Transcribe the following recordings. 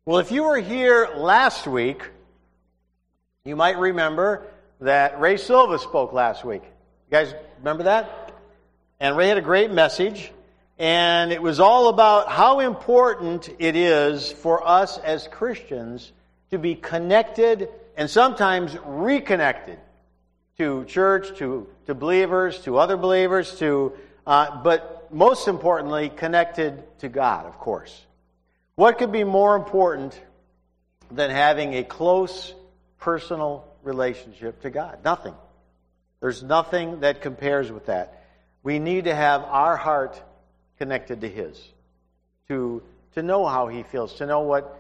Well, if you were here last week, you might remember that Ray Silva spoke last week. You guys remember that? And Ray had a great message, and it was all about how important it is for us as Christians to be connected and sometimes reconnected to church, to believers, to other believers, but most importantly, connected to God, of course. What could be more important than having a close personal relationship to God? Nothing. There's nothing that compares with that. We need to have our heart connected to His, to know how He feels, to know what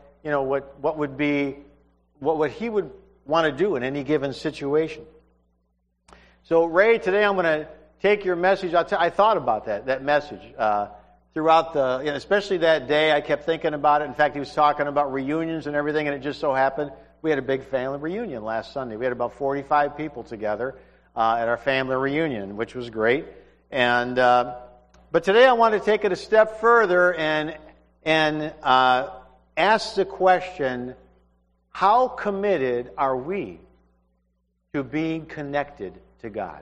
He would want to do in any given situation. So, Ray, today I'm going to take your message. I thought about that message throughout especially that day. I kept thinking about it. In fact, he was talking about reunions and everything, and it just so happened we had a big family reunion last Sunday. We had about 45 people together at our family reunion, which was great. And but today I want to take it a step further and ask the question: how committed are we to being connected to God?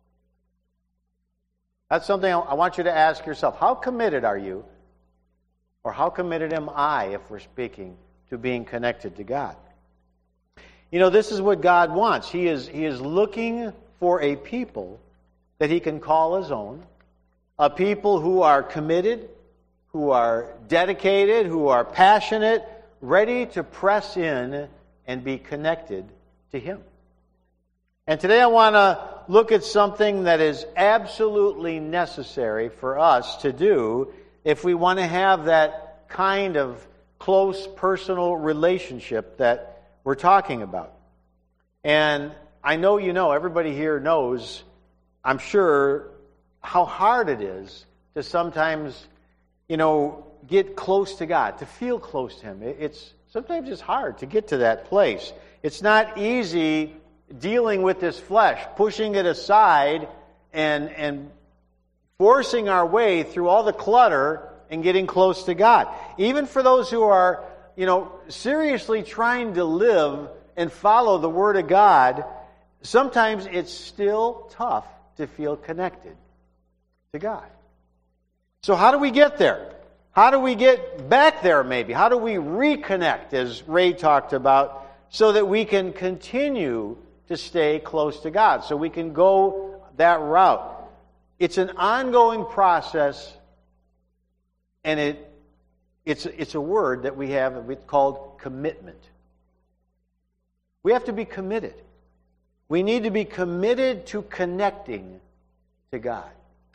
That's something I want you to ask yourself. How committed are you, or how committed am I, if we're speaking, to being connected to God? You know, this is what God wants. He is looking for a people that He can call His own, a people who are committed, who are dedicated, who are passionate, ready to press in and be connected to Him. And today I want to look at something that is absolutely necessary for us to do if we want to have that kind of close personal relationship that we're talking about. And I know everybody here knows, I'm sure, how hard it is to sometimes, get close to God, to feel close to Him. Sometimes it's hard to get to that place. It's not easy dealing with this flesh, pushing it aside and forcing our way through all the clutter and getting close to God. Even for those who are, seriously trying to live and follow the Word of God, sometimes it's still tough to feel connected to God. So how do we get there? How do we get back there, maybe? How do we reconnect, as Ray talked about, so that we can continue to stay close to God, so we can go that route? It's an ongoing process, and it's a word that we have called commitment. We have to be committed. We need to be committed to connecting to God.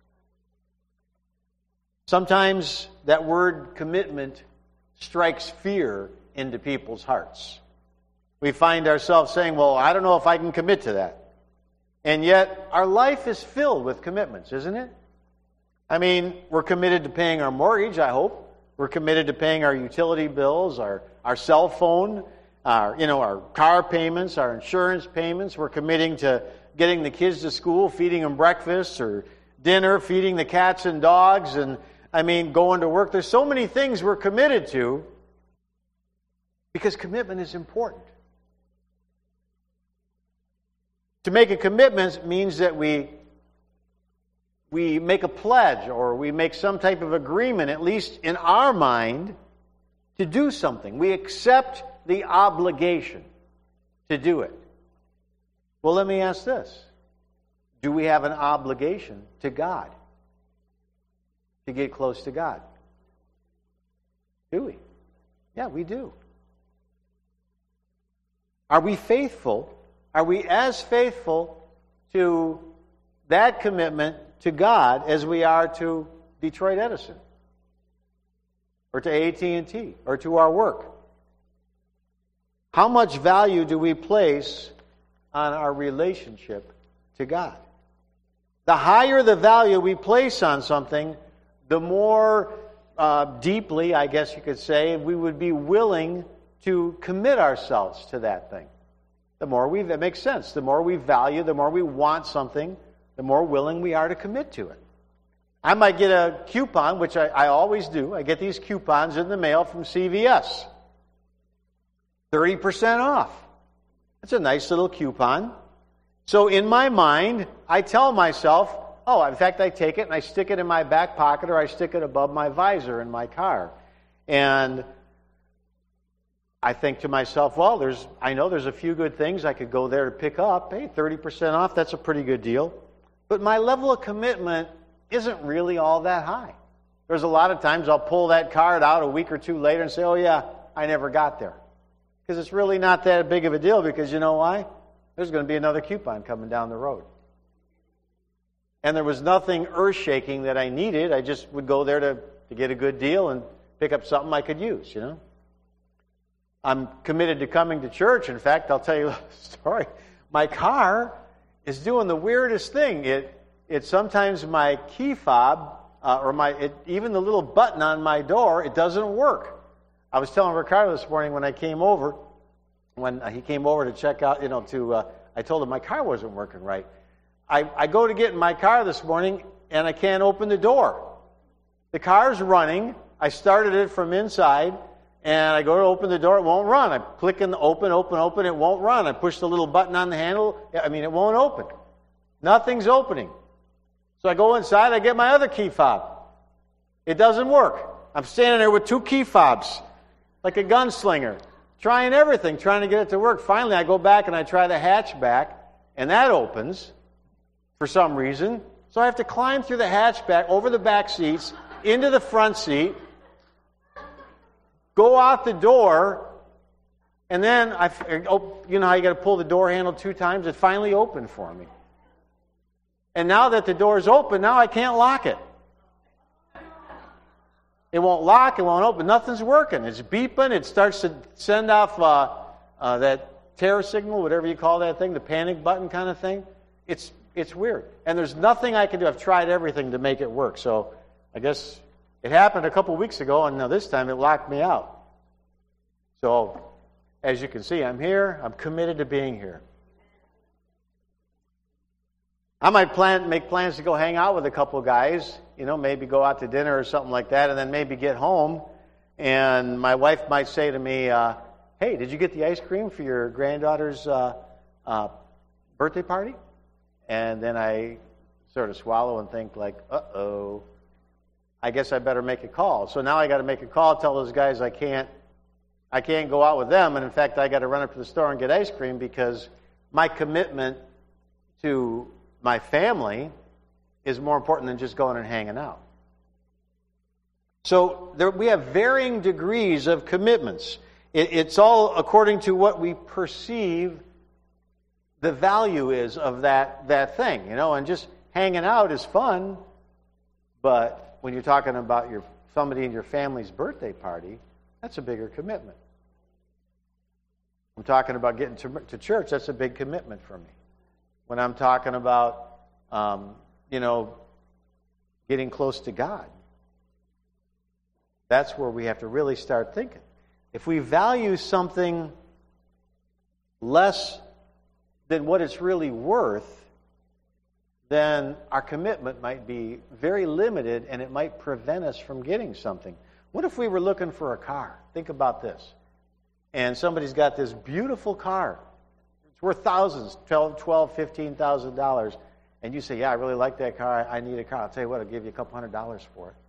Sometimes that word commitment strikes fear into people's hearts. We find ourselves saying, well, I don't know if I can commit to that. And yet, our life is filled with commitments, isn't it? I mean, we're committed to paying our mortgage, I hope. We're committed to paying our utility bills, our cell phone, our car payments, our insurance payments. We're committing to getting the kids to school, feeding them breakfast or dinner, feeding the cats and dogs, and going to work. There's so many things we're committed to because commitment is important. To make a commitment means that we make a pledge, or we make some type of agreement, at least in our mind, to do something. We accept the obligation to do it. Well, let me ask this. Do we have an obligation to God to get close to God? Do we? Yeah, we do. Are we faithful? Are we as faithful to that commitment to God as we are to Detroit Edison, or to AT&T, or to our work? How much value do we place on our relationship to God? The higher the value we place on something, the more deeply, I guess you could say, we would be willing to commit ourselves to that thing. That makes sense. The more we value, the more we want something, the more willing we are to commit to it. I might get a coupon, which I always do. I get these coupons in the mail from CVS. 30% off. That's a nice little coupon. So in my mind, I tell myself, oh, in fact, I take it and I stick it in my back pocket, or I stick it above my visor in my car. And I think to myself, well, I know there's a few good things I could go there to pick up. Hey, 30% off, that's a pretty good deal. But my level of commitment isn't really all that high. There's a lot of times I'll pull that card out a week or two later and say, oh yeah, I never got there. Because it's really not that big of a deal, because you know why? There's going to be another coupon coming down the road. And there was nothing earth-shaking that I needed. I just would go there to get a good deal and pick up something I could use, you know. I'm committed to coming to church. In fact, I'll tell you a story. My car is doing the weirdest thing. It sometimes my key fob, even the little button on my door, it doesn't work. I was telling Ricardo this morning when I came over, when he came over to check out, I told him my car wasn't working right. I go to get in my car this morning, and I can't open the door. The car's running. I started it from inside, and I go to open the door, it won't run. I click in the open, it won't run. I push the little button on the handle, it won't open. Nothing's opening. So I go inside, I get my other key fob. It doesn't work. I'm standing there with two key fobs, like a gunslinger, trying everything, trying to get it to work. Finally, I go back and I try the hatchback, and that opens for some reason. So I have to climb through the hatchback, over the back seats, into the front seat, go out the door, and then, you know how you got to pull the door handle 2 times? It finally opened for me. And now that the door's open, now I can't lock it. It won't lock, it won't open, nothing's working. It's beeping, it starts to send off that terror signal, whatever you call that thing, the panic button kind of thing. It's weird. And there's nothing I can do. I've tried everything to make it work. So I guess it happened a couple weeks ago, and now this time it locked me out. So, as you can see, I'm here. I'm committed to being here. I might make plans to go hang out with a couple of guys, maybe go out to dinner or something like that, and then maybe get home, and my wife might say to me, hey, did you get the ice cream for your granddaughter's birthday party? And then I sort of swallow and think like, uh-oh, I guess I better make a call. So now I got to make a call, tell those guys I can't go out with them, and in fact I got to run up to the store and get ice cream because my commitment to my family is more important than just going and hanging out. So we have varying degrees of commitments. It's all according to what we perceive the value is of that thing, and just hanging out is fun, but when you're talking about somebody in your family's birthday party, that's a bigger commitment. I'm talking about getting to church, that's a big commitment for me. When I'm talking about, getting close to God, that's where we have to really start thinking. If we value something less than what it's really worth, then our commitment might be very limited and it might prevent us from getting something. What if we were looking for a car? Think about this. And somebody's got this beautiful car. It's worth thousands, $12,000, $15,000. And you say, yeah, I really like that car. I need a car. I'll tell you what, I'll give you a couple $100 for it.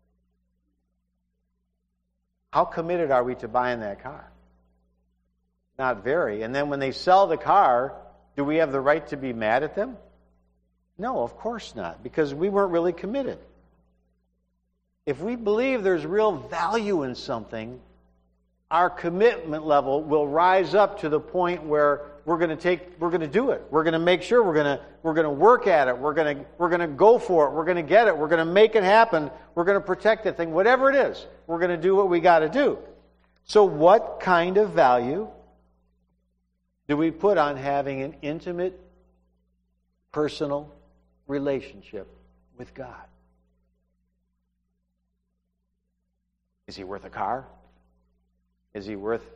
How committed are we to buying that car? Not very. And then when they sell the car, do we have the right to be mad at them? No, of course not, because we weren't really committed. If we believe there's real value in something, our commitment level will rise up to the point where we're going to do it. We're going to make sure we're going to work at it. We're going to go for it. We're going to get it. We're going to make it happen. We're going to protect that thing, whatever it is. We're going to do what we got to do. So what kind of value do we put on having an intimate, personal relationship with God? Is he worth a car? Is he worth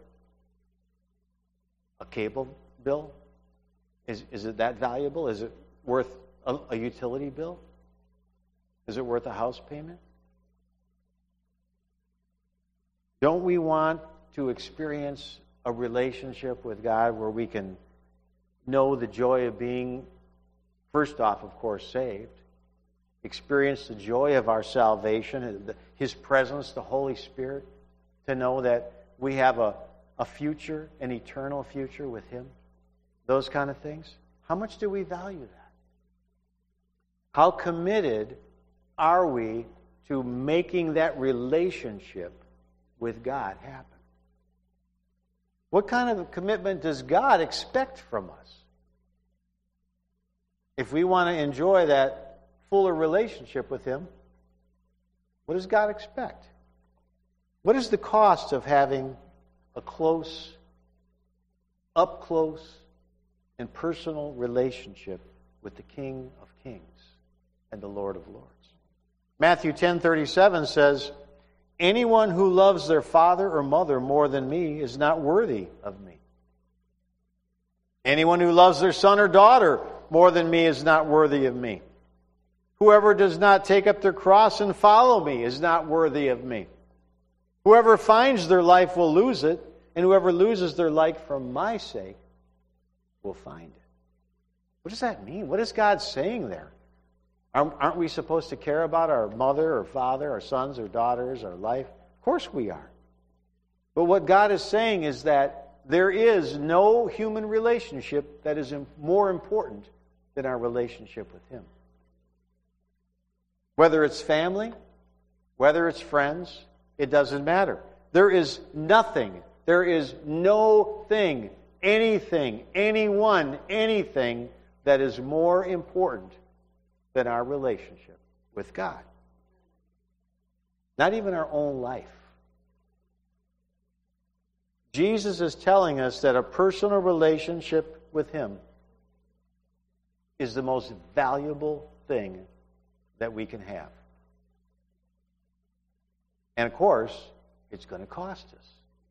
a cable bill? Is it that valuable? Is it worth a utility bill? Is it worth a house payment? Don't we want to experience a relationship with God where we can know the joy of being, first off, of course, saved, experience the joy of our salvation, His presence, the Holy Spirit, to know that we have a future, an eternal future with Him, those kind of things. How much do we value that? How committed are we to making that relationship with God happen? What kind of a commitment does God expect from us? If we want to enjoy that fuller relationship with Him, what does God expect? What is the cost of having a close, up close, and personal relationship with the King of Kings and the Lord of Lords? Matthew 10:37 says, "Anyone who loves their father or mother more than me is not worthy of me. Anyone who loves their son or daughter more than me is not worthy of me. Whoever does not take up their cross and follow me is not worthy of me. Whoever finds their life will lose it, and whoever loses their life for my sake will find it." What does that mean? What is God saying there? Aren't we supposed to care about our mother or father, our sons or daughters, our life? Of course we are. But what God is saying is that there is no human relationship that is more important than our relationship with Him. Whether it's family, whether it's friends, it doesn't matter. There is nothing, there is no thing, anything, anyone, anything that is more important than our relationship with God. Not even our own life. Jesus is telling us that a personal relationship with Him is the most valuable thing that we can have. And of course, it's going to cost us.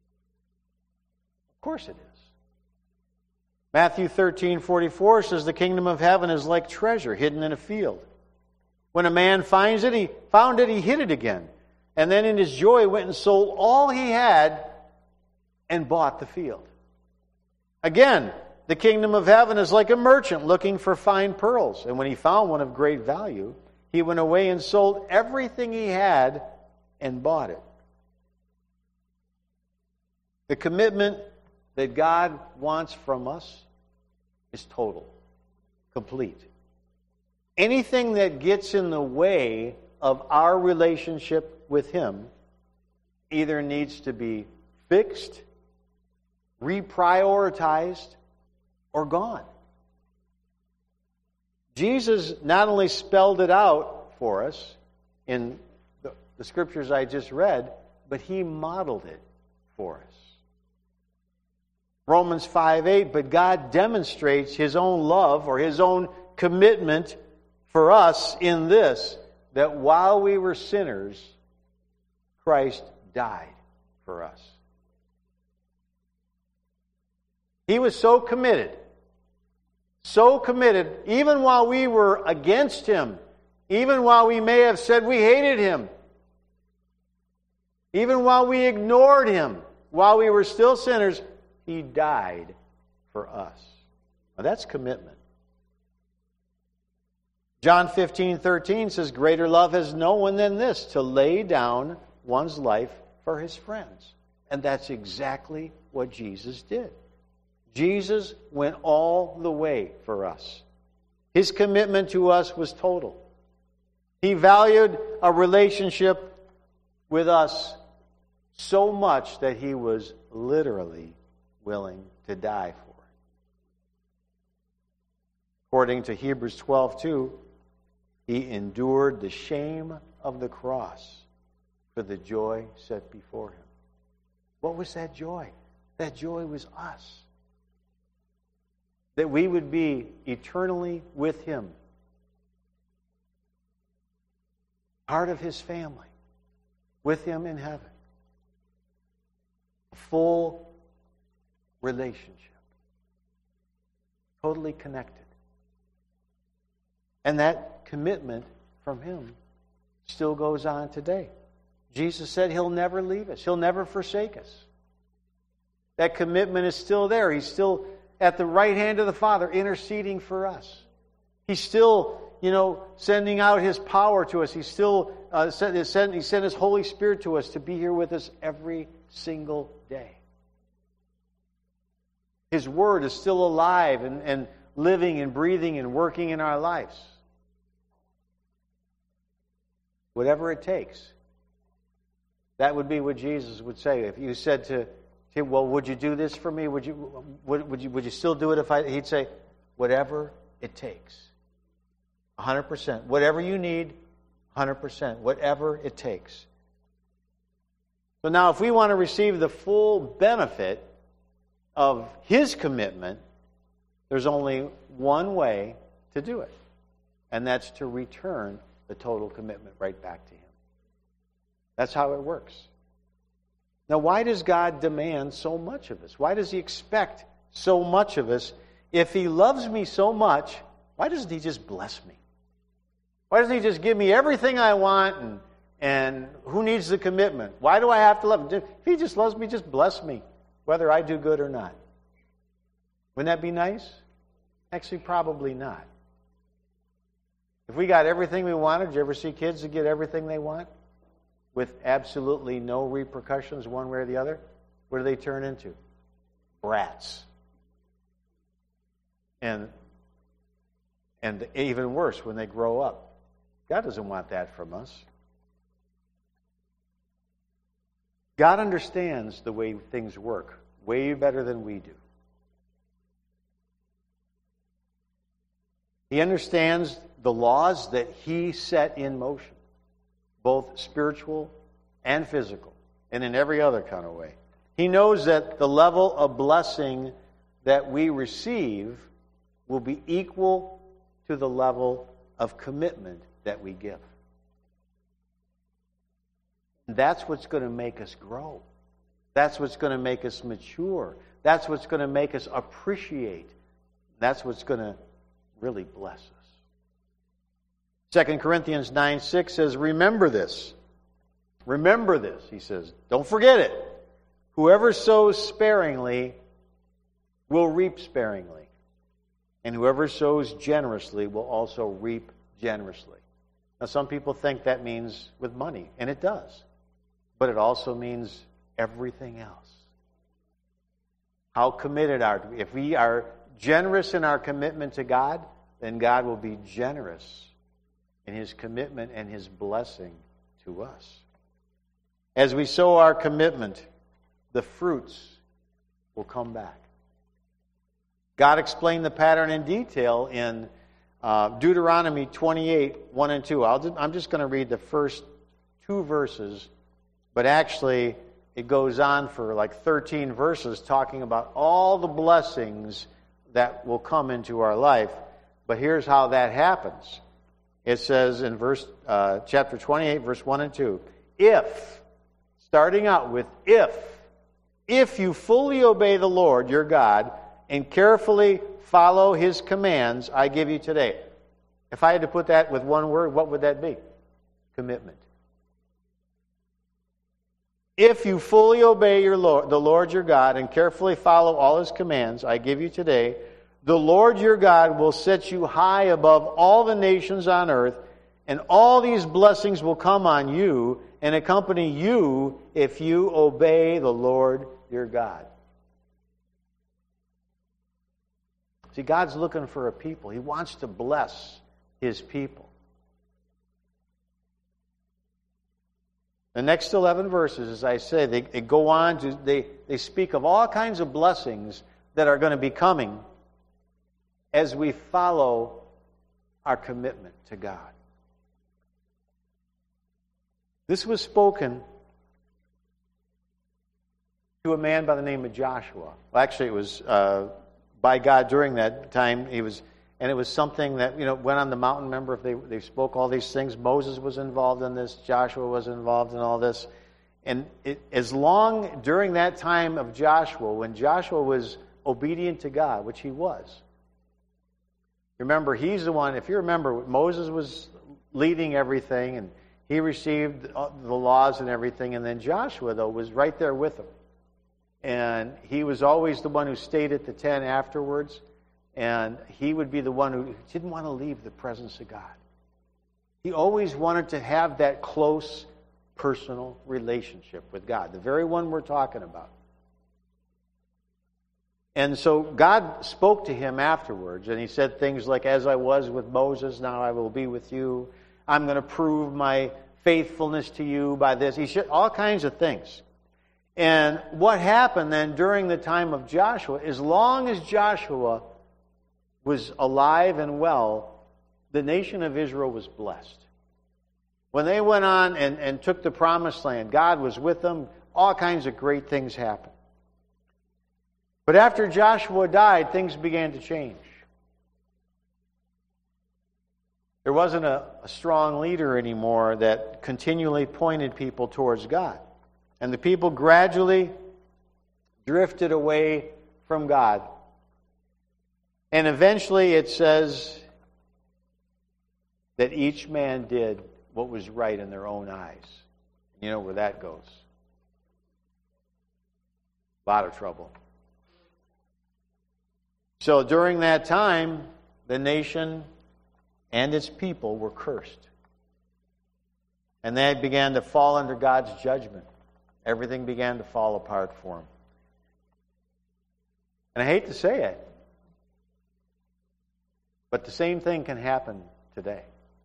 Of course it is. Matthew 13:44 says, "The kingdom of heaven is like treasure hidden in a field. When a man finds it, he hid it again. And then in his joy went and sold all he had and bought the field." Again, the kingdom of heaven is like a merchant looking for fine pearls. And when he found one of great value, he went away and sold everything he had and bought it. The commitment that God wants from us is total, complete. Anything that gets in the way of our relationship with Him either needs to be fixed, reprioritized, or gone. Jesus not only spelled it out for us in the scriptures I just read, but He modeled it for us. Romans 5:8, "But God demonstrates His own love," or His own commitment for us in this, that while we were sinners, Christ died for us. He was so committed, even while we were against Him, even while we may have said we hated Him, even while we ignored Him, while we were still sinners, He died for us. Now that's commitment. John 15:13 says, "Greater love has no one than this, to lay down one's life for his friends." And that's exactly what Jesus did. Jesus went all the way for us. His commitment to us was total. He valued a relationship with us so much that He was literally willing to die for it. According to Hebrews 12:2, He endured the shame of the cross for the joy set before Him. What was that joy? That joy was us. That we would be eternally with Him. Part of His family. With Him in heaven. A full relationship. Totally connected. And that commitment from Him still goes on today. Jesus said He'll never leave us. He'll never forsake us. That commitment is still there. He's still at the right hand of the Father, interceding for us. He's still, sending out His power to us. He's still He sent His Holy Spirit to us to be here with us every single day. His Word is still alive and living and breathing and working in our lives. Whatever it takes. That would be what Jesus would say. If you said to him, well, would you do this for me? Would you still do it he'd say, whatever it takes. 100%. Whatever you need, 100%. Whatever it takes. So now if we want to receive the full benefit of His commitment, there's only one way to do it. And that's to return the total commitment right back to Him. That's how it works. Now, why does God demand so much of us? Why does He expect so much of us? If He loves me so much, why doesn't He just bless me? Why doesn't He just give me everything I want? And who needs the commitment? Why do I have to love Him? If He just loves me, just bless me, whether I do good or not. Wouldn't that be nice? Actually, probably not. If we got everything we wanted, did you ever see kids that get everything they want with absolutely no repercussions one way or the other? What do they turn into? Brats. And even worse, when they grow up. God doesn't want that from us. God understands the way things work way better than we do. He understands the laws that He set in motion, both spiritual and physical, and in every other kind of way. He knows that the level of blessing that we receive will be equal to the level of commitment that we give. That's what's going to make us grow. That's what's going to make us mature. That's what's going to make us appreciate. That's what's going to really bless us. 2 Corinthians 9:6 says, remember this. Remember this, he says. Don't forget it. Whoever sows sparingly will reap sparingly. And whoever sows generously will also reap generously. Now, some people think that means with money, and it does. But it also means everything else. How committed are we? If we are generous in our commitment to God, then God will be generous in His commitment and His blessing to us. As we sow our commitment, the fruits will come back. God explained the pattern in detail in Deuteronomy 28, 1 and 2. I'm just going to read the first 2 verses, but actually it goes on for like 13 verses talking about all the blessings that will come into our life. But here's how that happens. It says in chapter 28, verse 1 and 2, starting out with if you fully obey the Lord your God and carefully follow His commands I give you today. If I had to put that with one word, what would that be? Commitment. If you fully obey the Lord your God and carefully follow all His commands I give you today, the Lord your God will set you high above all the nations on earth, and all these blessings will come on you and accompany you if you obey the Lord your God. See, God's looking for a people. He wants to bless His people. The next 11 verses, as I say, they go on to, they speak of all kinds of blessings that are going to be coming as we follow our commitment to God. This was spoken to a man by the name of Joshua. Well, actually, it was by God during that time. It was something that went on the mountain. Remember, if they spoke all these things. Moses was involved in this. Joshua was involved in all this. And as long during that time of Joshua, when Joshua was obedient to God, which he was. Remember, he's the one. If you remember, Moses was leading everything, and he received the laws and everything. And then Joshua, though, was right there with him. And he was always the one who stayed at the tent afterwards. And he would be the one who didn't want to leave the presence of God. He always wanted to have that close, personal relationship with God, the very one we're talking about. And so God spoke to him afterwards, and he said things like, as I was with Moses, now I will be with you. I'm going to prove my faithfulness to you by this. He said all kinds of things. And what happened then during the time of Joshua, as long as Joshua was alive and well, the nation of Israel was blessed. When they went on and took the promised land, God was with them. All kinds of great things happened. But after Joshua died, things began to change. There wasn't a strong leader anymore that continually pointed people towards God. And the people gradually drifted away from God. And eventually it says that each man did what was right in their own eyes. You know where that goes. A lot of trouble. So during that time, the nation and its people were cursed. And they began to fall under God's judgment. Everything began to fall apart for them. And I hate to say it, but the same thing can happen today.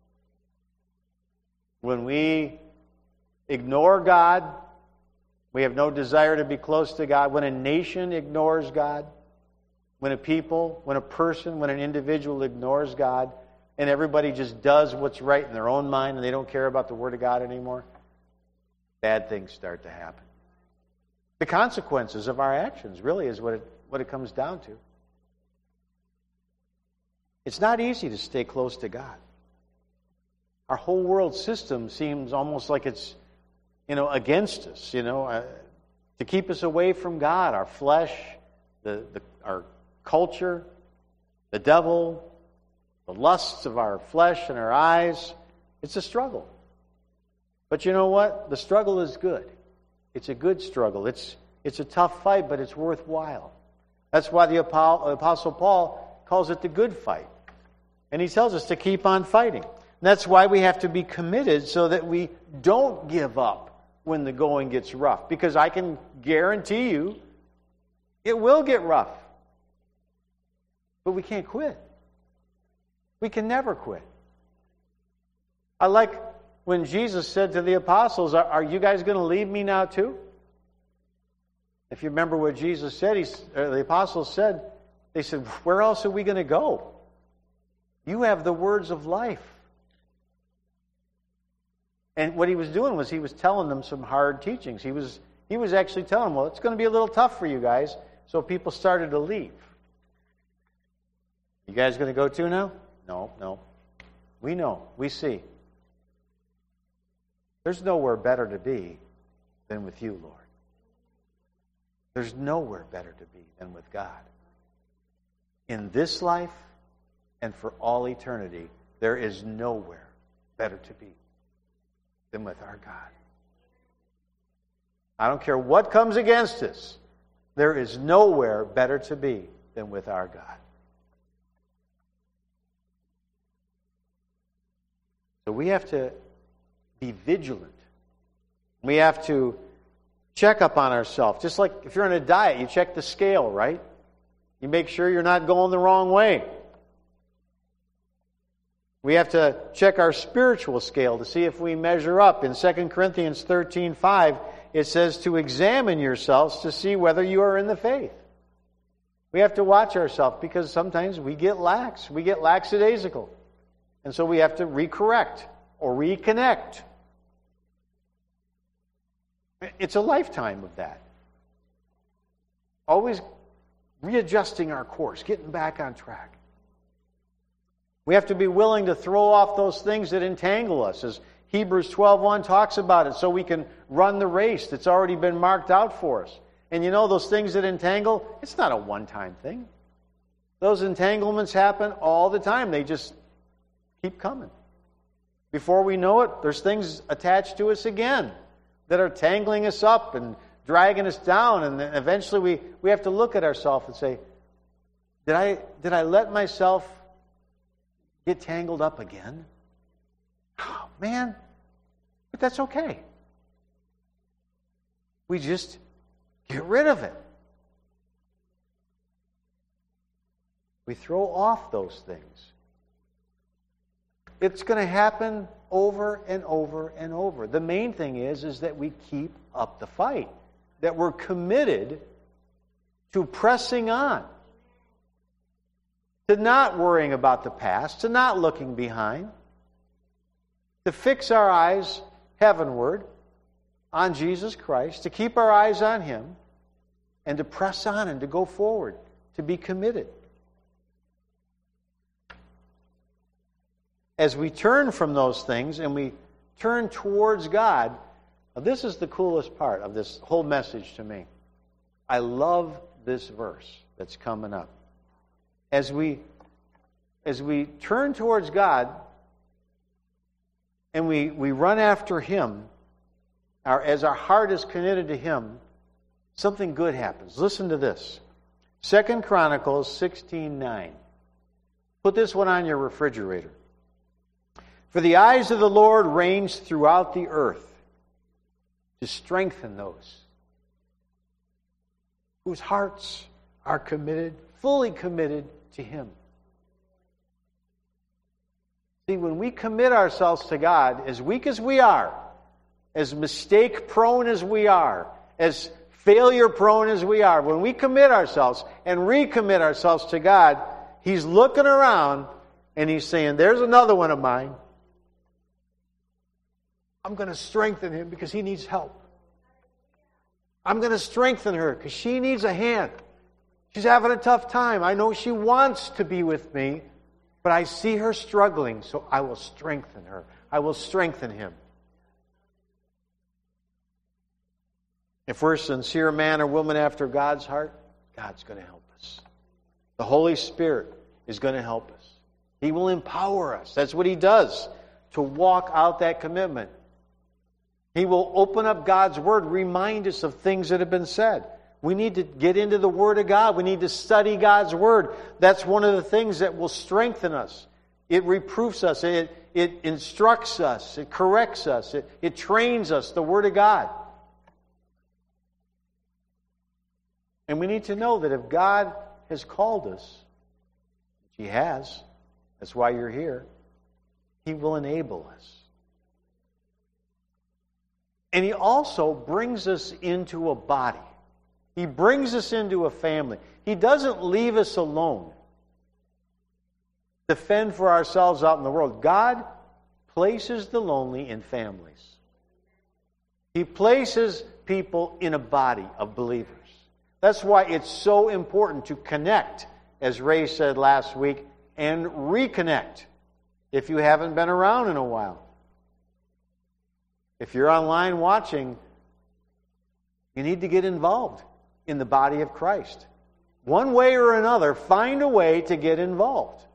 When we ignore God, we have no desire to be close to God. When a nation ignores God, when a people, when a person, when an individual ignores God, and everybody just does what's right in their own mind and they don't care about the Word of God anymore, bad things start to happen. The consequences of our actions really is what it comes down to. It's not easy to stay close to God. Our whole world system seems almost like it's, against us, to keep us away from God. Our flesh, our culture, the devil, the lusts of our flesh and our eyes. It's a struggle. But you know what? The struggle is good. It's a good struggle. It's a tough fight, but it's worthwhile. That's why the Apostle Paul calls it the good fight. And he tells us to keep on fighting. And that's why we have to be committed so that we don't give up when the going gets rough. Because I can guarantee you it will get rough. But we can't quit. We can never quit. I like when Jesus said to the apostles, are you guys going to leave me now too? If you remember what Jesus said, the apostles said, they said, where else are we going to go? You have the words of life. And what he was doing was he was telling them some hard teachings. He was actually telling them, well, it's going to be a little tough for you guys. So people started to leave. You guys going to go too now? No. We know. We see. There's nowhere better to be than with you, Lord. There's nowhere better to be than with God. In this life and for all eternity, there is nowhere better to be than with our God. I don't care what comes against us. There is nowhere better to be than with our God. So we have to be vigilant. We have to check up on ourselves. Just like if you're on a diet, you check the scale, right? You make sure you're not going the wrong way. We have to check our spiritual scale to see if we measure up. In 2 Corinthians 13:5, it says to examine yourselves to see whether you are in the faith. We have to watch ourselves because sometimes we get lax. We get lackadaisical. And so we have to recorrect or reconnect. It's a lifetime of that. Always readjusting our course, getting back on track. We have to be willing to throw off those things that entangle us, as Hebrews 12:1 talks about it, so we can run the race that's already been marked out for us. And those things that entangle, it's not a one-time thing. Those entanglements happen all the time. They just keep coming. Before we know it, there's things attached to us again that are tangling us up and dragging us down, and then eventually we have to look at ourselves and say, did I let myself get tangled up again? Oh, man, but that's okay. We just get rid of it. We throw off those things. It's going to happen over and over and over. The main thing is that we keep up the fight, that we're committed to pressing on, to not worrying about the past, to not looking behind, to fix our eyes heavenward on Jesus Christ, to keep our eyes on Him, and to press on and to go forward, to be committed. As we turn from those things and we turn towards God, now this is the coolest part of this whole message to me. I love this verse that's coming up. As we turn towards God and we run after Him, as our heart is committed to Him, something good happens. Listen to this. 2 Chronicles 16:9. Put this one on your refrigerator. For the eyes of the Lord range throughout the earth to strengthen those whose hearts are committed, fully committed to Him. See, when we commit ourselves to God, as weak as we are, as mistake-prone as we are, as failure-prone as we are, when we commit ourselves and recommit ourselves to God, He's looking around and He's saying, there's another one of mine. I'm going to strengthen him because he needs help. I'm going to strengthen her because she needs a hand. She's having a tough time. I know she wants to be with me, but I see her struggling, so I will strengthen her. I will strengthen him. If we're a sincere man or woman after God's heart, God's going to help us. The Holy Spirit is going to help us. He will empower us. That's what He does, to walk out that commitment. He will open up God's Word, remind us of things that have been said. We need to get into the Word of God. We need to study God's Word. That's one of the things that will strengthen us. It reproofs us. It instructs us. It corrects us. It trains us, the Word of God. And we need to know that if God has called us, which He has, that's why you're here, He will enable us. And He also brings us into a body. He brings us into a family. He doesn't leave us alone to fend for ourselves out in the world. God places the lonely in families. He places people in a body of believers. That's why it's so important to connect, as Ray said last week, and reconnect if you haven't been around in a while. If you're online watching, you need to get involved in the body of Christ. One way or another, find a way to get involved.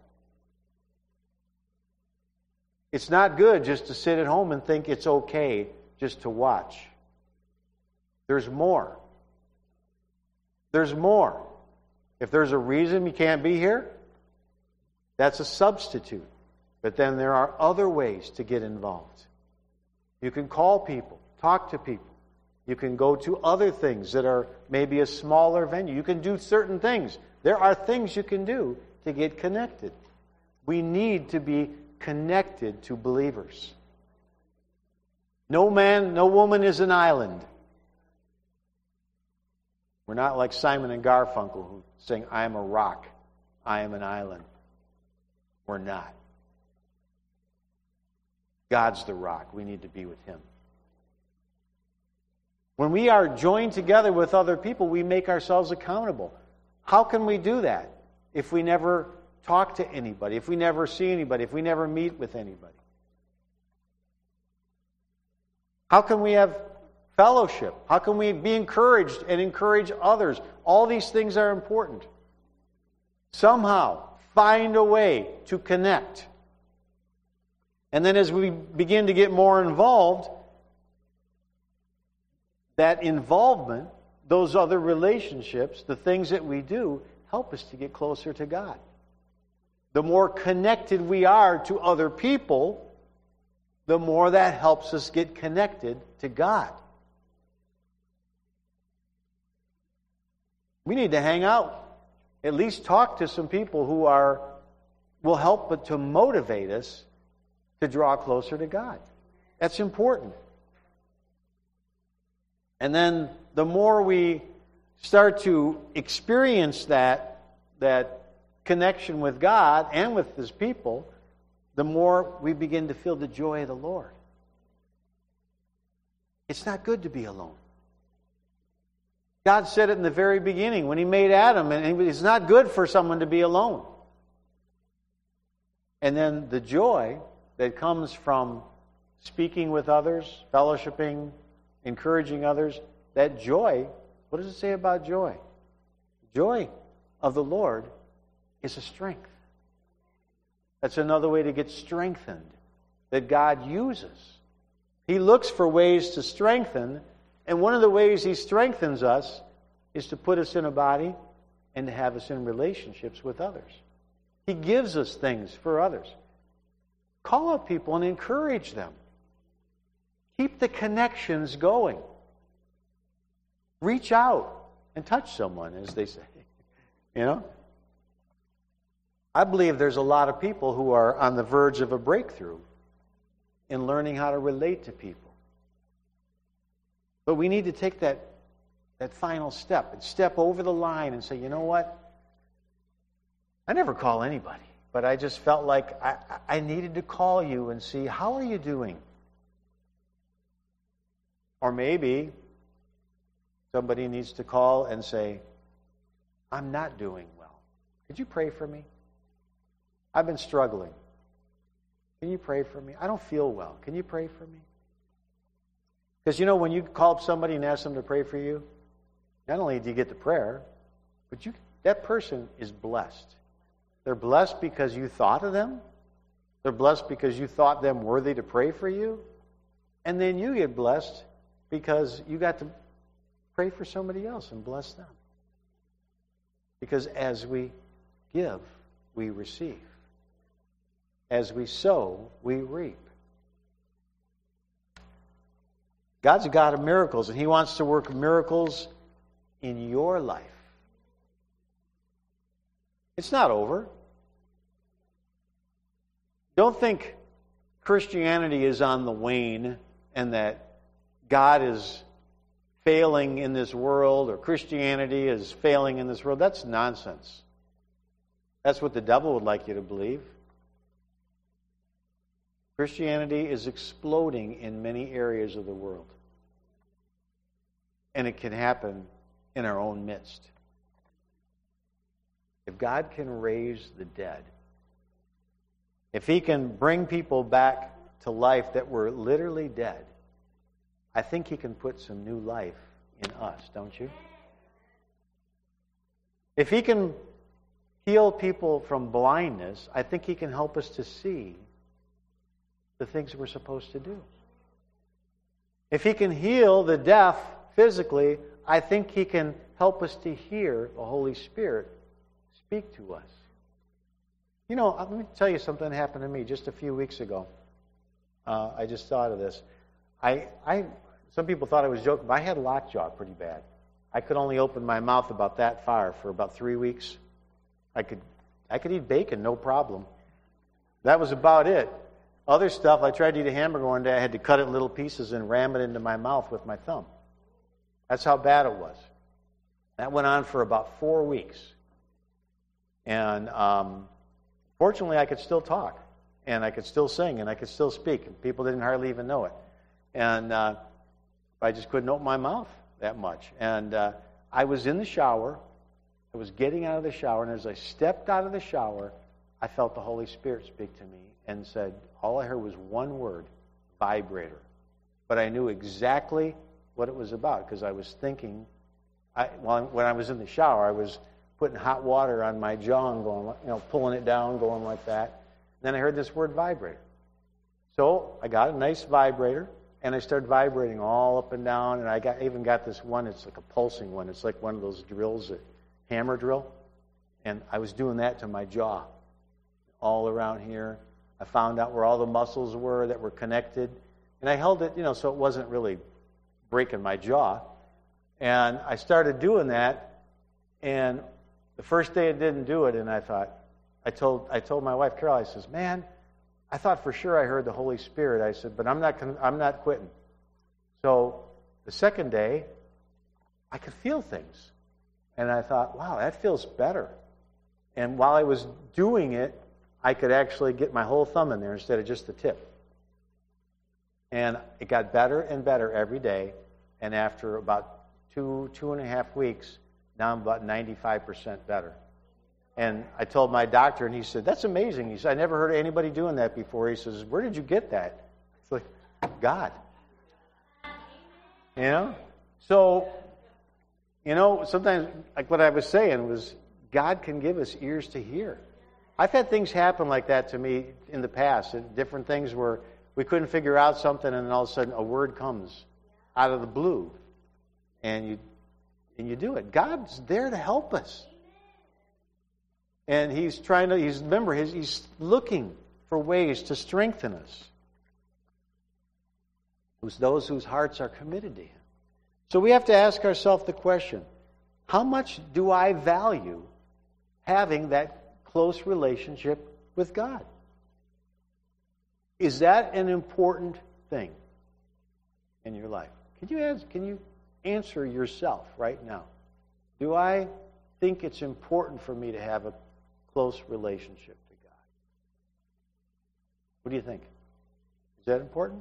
It's not good just to sit at home and think it's okay just to watch. There's more. There's more. If there's a reason you can't be here, that's a substitute. But then there are other ways to get involved. You can call people, talk to people. You can go to other things that are maybe a smaller venue. You can do certain things. There are things you can do to get connected. We need to be connected to believers. No man, no woman is an island. We're not like Simon and Garfunkel who sing, I am a rock, I am an island. We're not. God's the rock. We need to be with Him. When we are joined together with other people, we make ourselves accountable. How can we do that if we never talk to anybody, if we never see anybody, if we never meet with anybody? How can we have fellowship? How can we be encouraged and encourage others? All these things are important. Somehow, find a way to connect. And then as we begin to get more involved, that involvement, those other relationships, the things that we do, help us to get closer to God. The more connected we are to other people, the more that helps us get connected to God. We need to hang out, at least talk to some people who will help but to motivate us to draw closer to God. That's important. And then the more we start to experience that connection with God and with His people, the more we begin to feel the joy of the Lord. It's not good to be alone. God said it in the very beginning when He made Adam, and it's not good for someone to be alone. And then the joy that comes from speaking with others, fellowshipping, encouraging others, that joy, what does it say about joy? Joy of the Lord is a strength. That's another way to get strengthened, that God uses. He looks for ways to strengthen, and one of the ways He strengthens us is to put us in a body and to have us in relationships with others. He gives us things for others. Call up people and encourage them. Keep the connections going. Reach out and touch someone, as they say. You know? I believe there's a lot of people who are on the verge of a breakthrough in learning how to relate to people. But we need to take that final step and step over the line and say, you know what? I never call anybody, but I just felt like I needed to call you and see, how are you doing? Or maybe somebody needs to call and say, I'm not doing well. Could you pray for me? I've been struggling. Can you pray for me? I don't feel well. Can you pray for me? Because when you call up somebody and ask them to pray for you, not only do you get the prayer, but that person is blessed. They're blessed because you thought of them. They're blessed because you thought them worthy to pray for you. And then you get blessed because you got to pray for somebody else and bless them. Because as we give, we receive. As we sow, we reap. God's a God of miracles, and He wants to work miracles in your life. It's not over. Don't think Christianity is on the wane and that God is failing in this world or Christianity is failing in this world. That's nonsense. That's what the devil would like you to believe. Christianity is exploding in many areas of the world. And it can happen in our own midst. If God can raise the dead, if He can bring people back to life that were literally dead, I think He can put some new life in us, don't you? If He can heal people from blindness, I think He can help us to see the things we're supposed to do. If He can heal the deaf physically, I think He can help us to hear the Holy Spirit speak to us. Let me tell you something that happened to me just a few weeks ago. I just thought of this. Some people thought I was joking, but I had lockjaw pretty bad. I could only open my mouth about that far for about 3 weeks. I could eat bacon, no problem. That was about it. Other stuff, I tried to eat a hamburger one day, I had to cut it in little pieces and ram it into my mouth with my thumb. That's how bad it was. That went on for about 4 weeks. And fortunately, I could still talk, and I could still sing, and I could still speak, and people didn't hardly even know it. And I just couldn't open my mouth that much. And I was in the shower. I was getting out of the shower, and as I stepped out of the shower, I felt the Holy Spirit speak to me and said, all I heard was one word, vibrator. But I knew exactly what it was about because I was thinking, when I was in the shower, I was putting hot water on my jaw and going, pulling it down, going like that. And then I heard this word vibrator. So I got a nice vibrator, And I started vibrating all up and down, and I even got this one, it's like a pulsing one. It's like one of those drills, that hammer drill. And I was doing that to my jaw, all around here. I found out where all the muscles were that were connected. And I held it, so it wasn't really breaking my jaw. And I started doing that, and the first day it didn't do it, and I thought, I told my wife, Carol, I says, man, I thought for sure I heard the Holy Spirit. I said, but I'm not quitting. So the second day, I could feel things. And I thought, wow, that feels better. And while I was doing it, I could actually get my whole thumb in there instead of just the tip. And it got better and better every day. And after about 2.5 weeks, now I'm about 95% better. And I told my doctor, and he said, that's amazing. He said, I never heard of anybody doing that before. He says, where did you get that? It's like, God. So, sometimes, like what I was saying was, God can give us ears to hear. I've had things happen like that to me in the past, different things where we couldn't figure out something, and then all of a sudden a word comes out of the blue, and you do it. God's there to help us. And he's looking for ways to strengthen us. Those whose hearts are committed to him. So we have to ask ourselves the question, how much do I value having that close relationship with God? Is that an important thing in your life? Can you answer yourself right now? Do I think it's important for me to have a close relationship to God? What do you think? Is that important?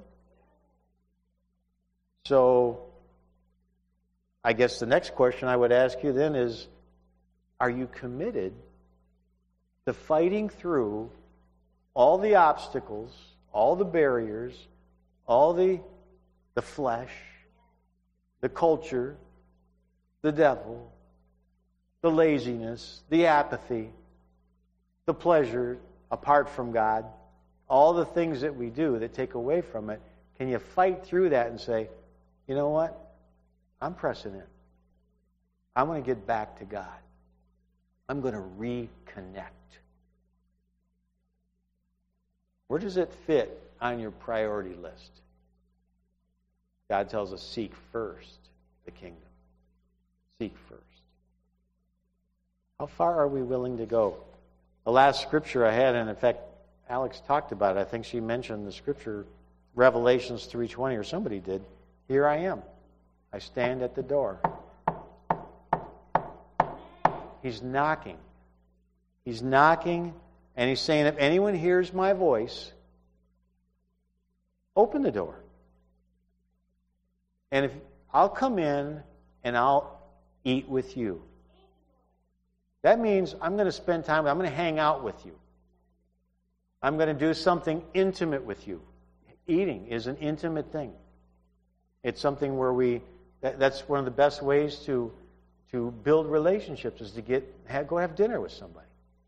So, I guess the next question I would ask you then is, are you committed to fighting through all the obstacles, all the barriers, all the flesh, the culture, the devil, the laziness, the apathy, the pleasure apart from God, all the things that we do that take away from it? Can you fight through that and say, you know what? I'm pressing in. I'm going to get back to God. I'm going to reconnect. Where does it fit on your priority list? God tells us, seek first the kingdom. Seek first. How far are we willing to go? The last scripture I had, and in fact, Alex talked about it. I think she mentioned the scripture, Revelations 3:20, or somebody did. Here I am. I stand at the door. He's knocking. He's knocking, and he's saying, if anyone hears my voice, open the door. And if I'll come in and I'll eat with you. That means I'm going to spend time, I'm going to hang out with you. I'm going to do something intimate with you. Eating is an intimate thing. It's something where that's one of the best ways to build relationships is to go have dinner with somebody.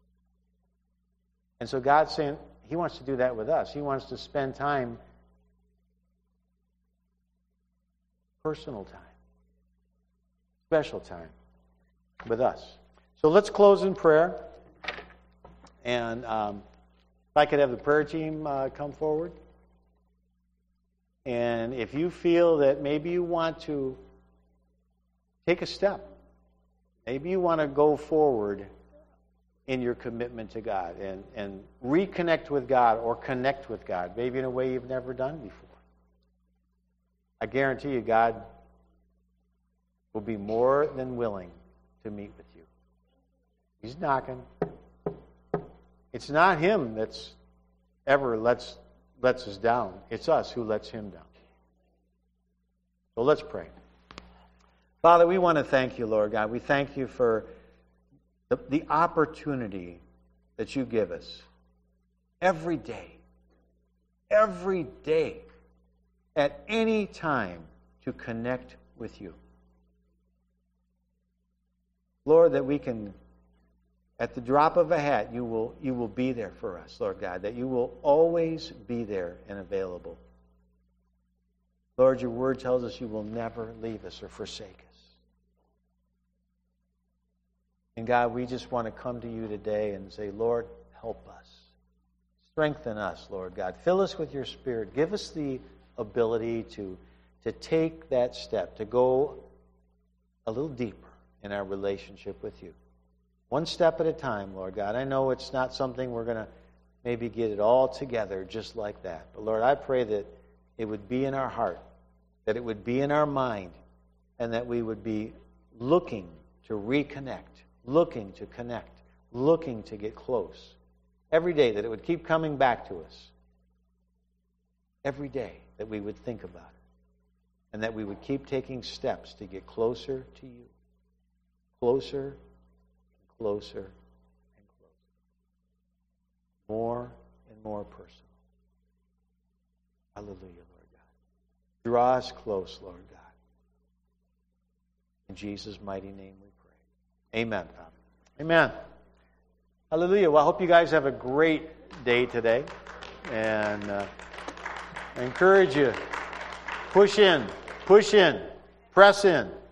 And so God's saying he wants to do that with us. He wants to spend time, personal time, special time with us. So let's close in prayer. And if I could have the prayer team come forward. And if you feel that maybe you want to take a step, maybe you want to go forward in your commitment to God and reconnect with God or connect with God, maybe in a way you've never done before, I guarantee you God will be more than willing to meet with you. He's knocking. It's not him that's ever lets us down. It's us who lets him down. So let's pray. Father, we want to thank you, Lord God. We thank you for the opportunity that you give us every day, at any time to connect with you. Lord, that we can, at the drop of a hat, you will be there for us, Lord God, that you will always be there and available. Lord, your word tells us you will never leave us or forsake us. And God, we just want to come to you today and say, Lord, help us. Strengthen us, Lord God. Fill us with your Spirit. Give us the ability to take that step, to go a little deeper in our relationship with you. One step at a time, Lord God. I know it's not something we're going to maybe get it all together just like that. But Lord, I pray that it would be in our heart, that it would be in our mind, and that we would be looking to reconnect, looking to connect, looking to get close. Every day, that it would keep coming back to us. Every day that we would think about it. And that we would keep taking steps to get closer to you. Closer and closer and closer. More and more personal. Hallelujah, Lord God. Draw us close, Lord God. In Jesus' mighty name we pray. Amen, Father. Amen. Hallelujah. Well, I hope you guys have a great day today. And I encourage you, push in, press in.